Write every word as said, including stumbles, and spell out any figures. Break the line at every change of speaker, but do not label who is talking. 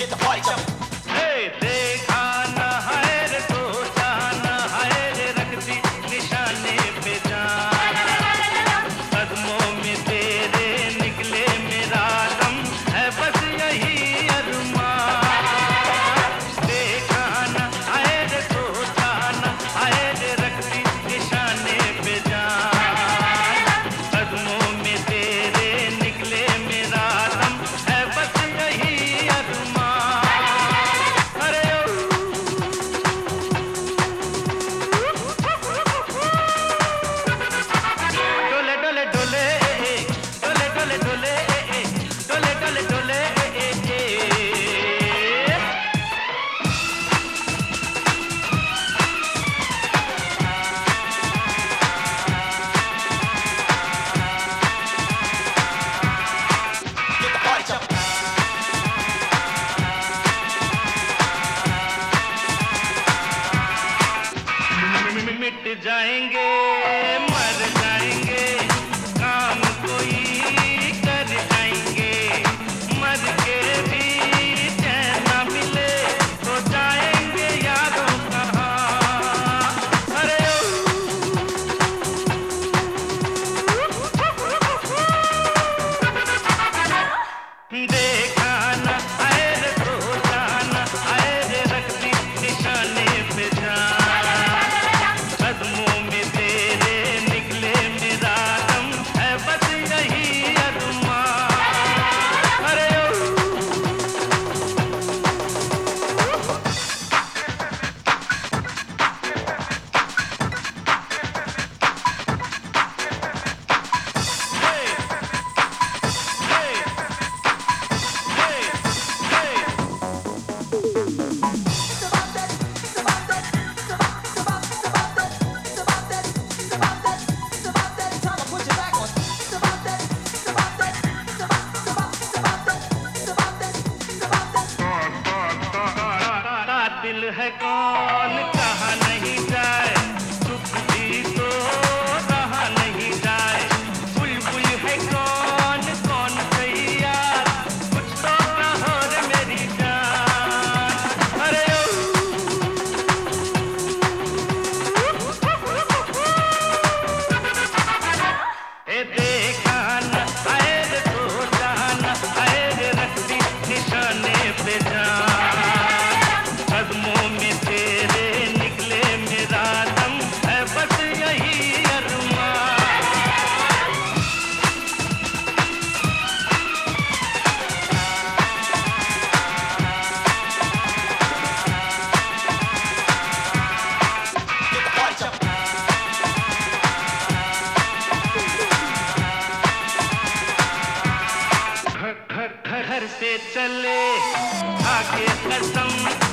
हे देखा न है रे सोचा न है रे रखती निशाने पे जान कदमों में तेरे निकले मेरा दम है बस यही अरमान देखा न है रे सोचा न है रे रखती निशाने पे जान कदमों में तेरे निकले मेरा दम है बस यही अरमान अरे डोले डोले डोले डोले डोले डोले डोले डोले डोले मिट जाएंगे मर जाएंगे काम कोई कर जाएंगे मर के भी चैन न मिले तो जाएंगे यादों कहाँ अरे देखा न आए रे सोचा न आए रे रखती निशाने पे जान कदमों में तेरे निकले मेरा दम है बस यही अरमान अरे दिल है कौन कहा नहीं जाए सुख भी तो रहा नहीं जाए बुलबुल है कौन कौन सही यार कुछ तो कहो रे मेरी जान अरे ए देखा न आए रे सोचा न आए रे रखती निशाने पे जान कदमों में तेरे निकले मेरा दम है बस यही अरमान घर घर घर से चले आगे कसम